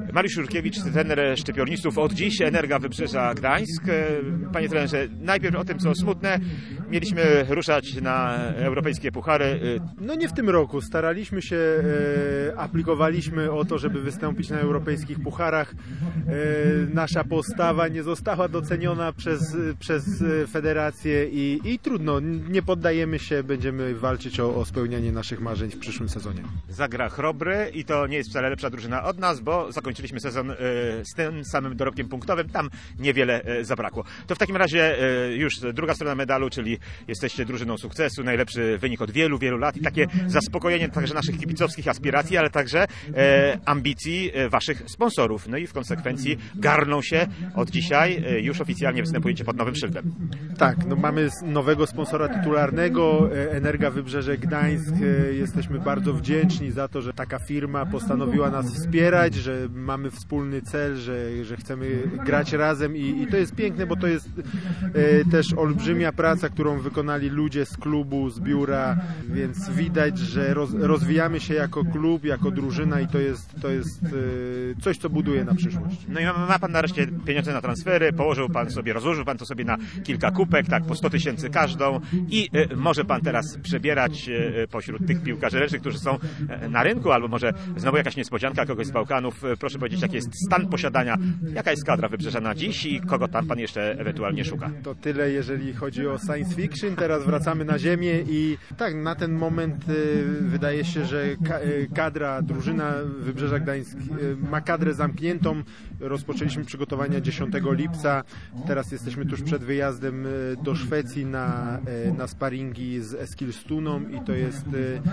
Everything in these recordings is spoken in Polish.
Mariusz Jurkiewicz, trener szczypiornistów. Od dziś Energa Wybrzeża Gdańsk. Panie trenerze, najpierw o tym, co smutne. Mieliśmy ruszać na europejskie puchary. No nie w tym roku. Staraliśmy się, aplikowaliśmy o to, żeby wystąpić na europejskich pucharach. Nasza postawa nie została doceniona przez federację i trudno. Nie poddajemy się, będziemy walczyć o spełnianie naszych marzeń w przyszłym sezonie. Zagra Chrobry i to nie jest wcale lepsza drużyna od nas, bo zakończyliśmy sezon z tym samym dorobkiem punktowym. Tam niewiele zabrakło. To w takim razie już druga strona medalu, czyli jesteście drużyną sukcesu, najlepszy wynik od wielu, wielu lat i takie zaspokojenie także naszych kibicowskich aspiracji, ale także ambicji waszych sponsorów. No i w konsekwencji garną się od dzisiaj, już oficjalnie występujecie pod nowym szyldem. Tak, no mamy nowego sponsora tytularnego, Energa Wybrzeże Gdańsk. Jesteśmy bardzo wdzięczni za to, że taka firma postanowiła nas wspierać, że mamy wspólny cel, że chcemy grać razem i to jest piękne, bo to jest też olbrzymia praca, którą wykonali ludzie z klubu, z biura, więc widać, że rozwijamy się jako klub, jako drużyna i to jest coś, co buduje na przyszłość. No i ma pan nareszcie pieniądze na transfery, rozłożył pan to sobie na kilka kupek, tak po 100 000 każdą i może pan teraz przebierać pośród tych piłkarzy, którzy są na rynku, albo może znowu jakaś niespodzianka kogoś z Bałkanów. Proszę powiedzieć, jaki jest stan posiadania, jaka jest kadra Wybrzeża na dziś i kogo tam pan jeszcze ewentualnie szuka? To tyle, jeżeli chodzi o science fiction. Teraz wracamy na ziemię i tak, na ten moment wydaje się, że drużyna Wybrzeża Gdańsk ma kadrę zamkniętą. Rozpoczęliśmy przygotowania 10 lipca. Teraz jesteśmy tuż przed wyjazdem do Szwecji na sparingi z Eskilstuną i to jest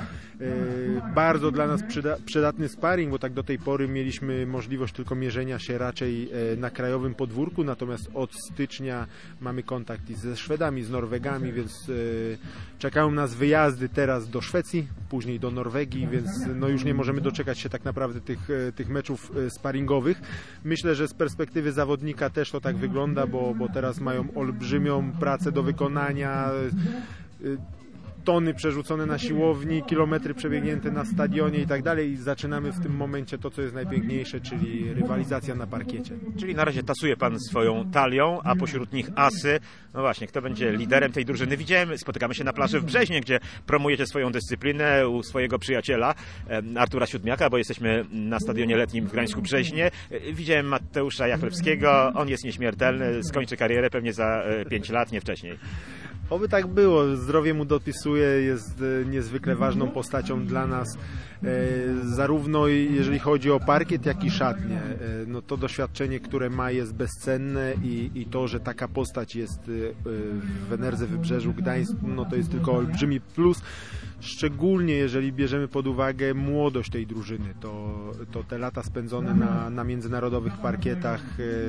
bardzo dla nas przydatny sparing, bo tak do tej pory mieliśmy możliwość tylko mierzenia się raczej na krajowym podwórku, natomiast od stycznia mamy kontakt i ze Szwedami, z Norwegami, więc czekają nas wyjazdy teraz do Szwecji, później do Norwegii, więc no już nie możemy doczekać się tak naprawdę tych meczów sparingowych. Myślę, że z perspektywy zawodnika też to tak wygląda, bo teraz mają olbrzymią pracę do wykonania, tony przerzucone na siłowni, kilometry przebiegnięte na stadionie i tak dalej. I zaczynamy w tym momencie to, co jest najpiękniejsze, czyli rywalizacja na parkiecie. Czyli na razie tasuje pan swoją talią, a pośród nich asy. No właśnie, kto będzie liderem tej drużyny? Widziałem, spotykamy się na plaży w Brzeźnie, gdzie promujecie swoją dyscyplinę u swojego przyjaciela Artura Siódmiaka, bo jesteśmy na stadionie letnim w Gdańsku-Brzeźnie. Widziałem Mateusza Jachlewskiego, on jest nieśmiertelny, skończy karierę pewnie za 5 lat, nie wcześniej. Oby tak było, zdrowie mu dopisuje, jest niezwykle ważną postacią dla nas, zarówno jeżeli chodzi o parkiet, jak i szatnię. No to doświadczenie, które ma, jest bezcenne i to, że taka postać jest w Enerdze Wybrzeżu Gdańsk, no to jest tylko olbrzymi plus. Szczególnie jeżeli bierzemy pod uwagę młodość tej drużyny, to te lata spędzone na międzynarodowych parkietach,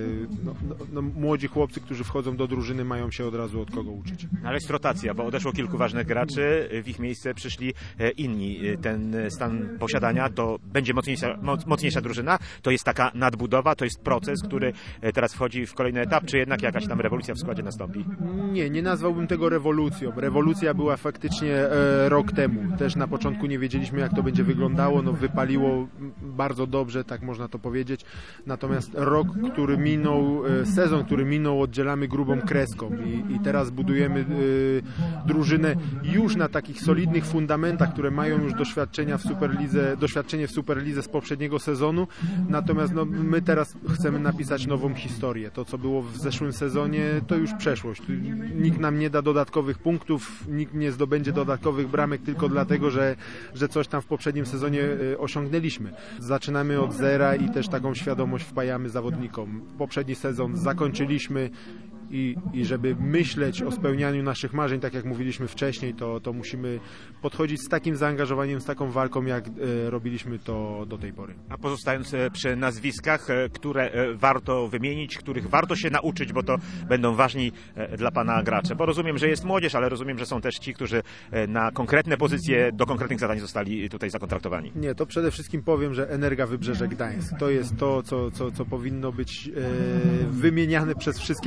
młodzi chłopcy, którzy wchodzą do drużyny, mają się od razu od kogo uczyć. Ale jest rotacja, bo odeszło kilku ważnych graczy, w ich miejsce przyszli inni. Ten stan posiadania to będzie mocniejsza drużyna, to jest taka nadbudowa, to jest proces, który teraz wchodzi w kolejny etap, czy jednak jakaś tam rewolucja w składzie nastąpi? Nie nazwałbym tego rewolucją. Rewolucja była faktycznie rok temu. Też na początku nie wiedzieliśmy, jak to będzie wyglądało. No, wypaliło bardzo dobrze, tak można to powiedzieć. Natomiast rok, który minął, sezon, który minął, oddzielamy grubą kreską i teraz budujemy drużynę już na takich solidnych fundamentach, które mają już doświadczenie w Superlidze z poprzedniego sezonu. Natomiast my teraz chcemy napisać nową historię. To, co było w zeszłym sezonie, to już przeszłość. Nikt nam nie da dodatkowych punktów, nikt nie zdobędzie dodatkowych bramek tylko dlatego, że coś tam w poprzednim sezonie osiągnęliśmy. Zaczynamy od zera i też taką świadomość wpajamy zawodnikom. Poprzedni sezon zakończyliśmy i żeby myśleć o spełnianiu naszych marzeń, tak jak mówiliśmy wcześniej, to musimy podchodzić z takim zaangażowaniem, z taką walką, jak robiliśmy to do tej pory. A pozostając przy nazwiskach, które warto wymienić, których warto się nauczyć, bo to będą ważni dla pana gracze, bo rozumiem, że jest młodzież, ale rozumiem, że są też ci, którzy na konkretne pozycje, do konkretnych zadań zostali tutaj zakontraktowani. Nie, to przede wszystkim powiem, że Energa Wybrzeże Gdańsk to jest to, co powinno być wymieniane przez wszystkie przypadki.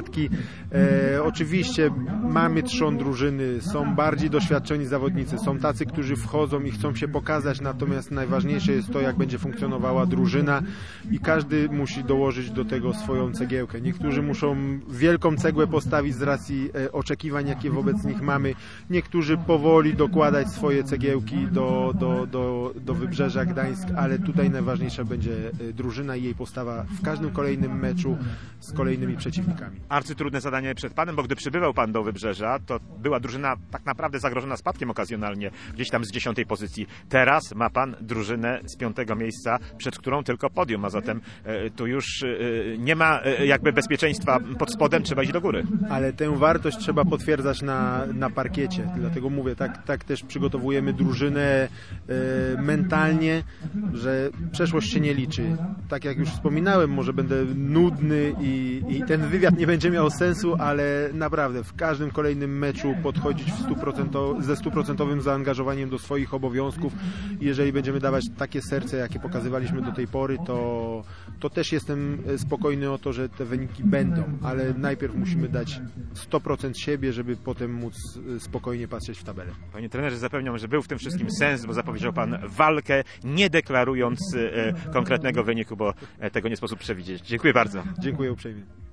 przypadki. Oczywiście mamy trzon drużyny, są bardziej doświadczeni zawodnicy, są tacy, którzy wchodzą i chcą się pokazać, natomiast najważniejsze jest to, jak będzie funkcjonowała drużyna i każdy musi dołożyć do tego swoją cegiełkę. Niektórzy muszą wielką cegłę postawić z racji oczekiwań, jakie wobec nich mamy. Niektórzy powoli dokładać swoje cegiełki do Wybrzeża Gdańsk, ale tutaj najważniejsza będzie drużyna i jej postawa w każdym kolejnym meczu z kolejnymi przeciwnikami. Arcytrudne zadanie przed panem, bo gdy przybywał pan do Wybrzeża, to była drużyna tak naprawdę zagrożona spadkiem okazjonalnie, gdzieś tam z 10. pozycji. Teraz ma pan drużynę z 5. miejsca, przed którą tylko podium, a zatem tu już nie ma jakby bezpieczeństwa pod spodem, trzeba iść do góry. Ale tę wartość trzeba potwierdzać na parkiecie, dlatego mówię, tak też przygotowujemy drużynę mentalnie, że przeszłość się nie liczy. Tak jak już wspominałem, może będę nudny i ten wywiad nie będzie miał sensu, ale naprawdę w każdym kolejnym meczu podchodzić ze 100% zaangażowaniem do swoich obowiązków. Jeżeli będziemy dawać takie serce, jakie pokazywaliśmy do tej pory, to też jestem spokojny o to, że te wyniki będą, ale najpierw musimy dać 100% siebie, żeby potem móc spokojnie patrzeć w tabelę. Panie trenerze, zapewniam, że był w tym wszystkim sens, bo zapowiedział pan walkę, nie deklarując konkretnego wyniku, bo tego nie sposób przewidzieć. Dziękuję bardzo. Dziękuję uprzejmie.